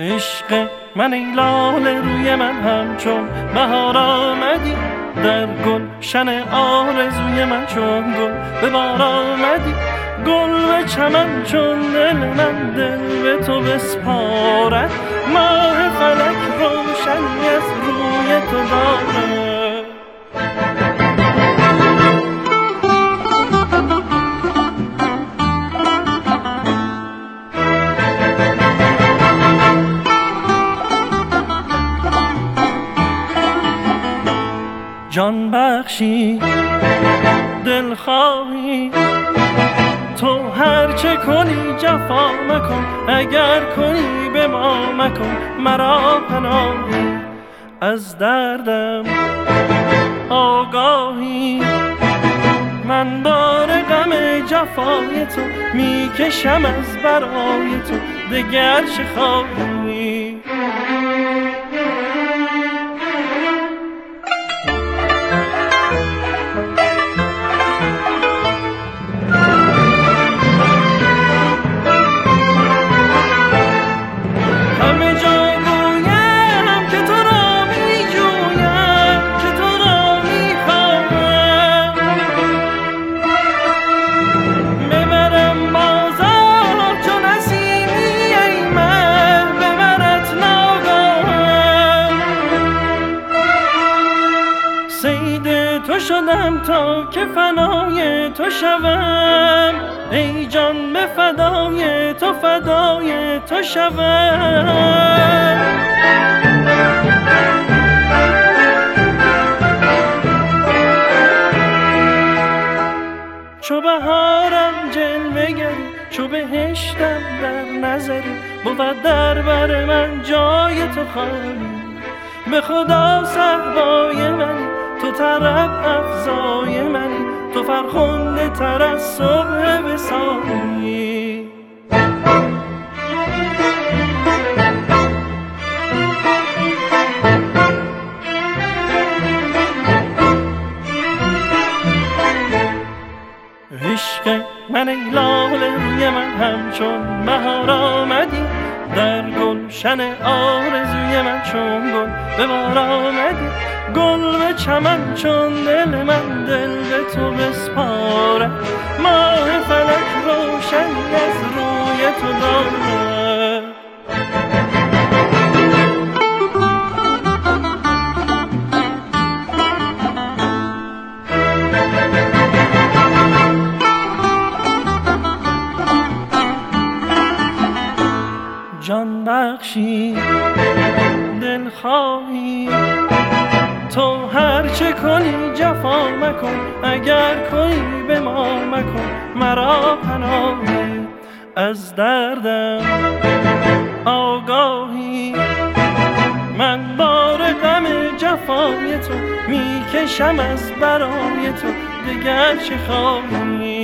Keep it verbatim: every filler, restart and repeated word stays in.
عشق من ای لاله روی من همچون بهار آمدی، در گلشن آرزوی من چون گل به بار آمدی. گل به چمن چون دل من دل به تو بسپارد، ماه فلک روشنی از روی تو دارد. جان بخشی دل خواهی تو هر چه کنی جفا مکن، اگر کنی به ما مکن مرا پناهی. از دردم آگاهی من بار غم جفای تو میکشم از برای تو، دگر چه خواهی؟ تو شدم تا که فنای تو شوم، ای جان به فدای تو فدای تو شوم. چو بهارم جلوه گری، چو بهشتم در نظری، بود در بر من جای تو خالی. به خدا صحبای منی، تو طرب افزای منی، تو فرخنده تر از صبح وصالی. عشق من ای لاله روی من همچون بهار آمدی، در گلشن آرزوی من چون گل به بار آمدی. گل به چمن چون دل من دل به تو بسپارد، ماه فلک روشنی از روی تو دارد. جان بخشی دل خواهی تو هر چه کنی جفا مکن، اگر کنی به ما مکن مرا پناهی. از دردم آگاهی من بار غم جفای تو میکشم از برای تو، دگر چه خواهی؟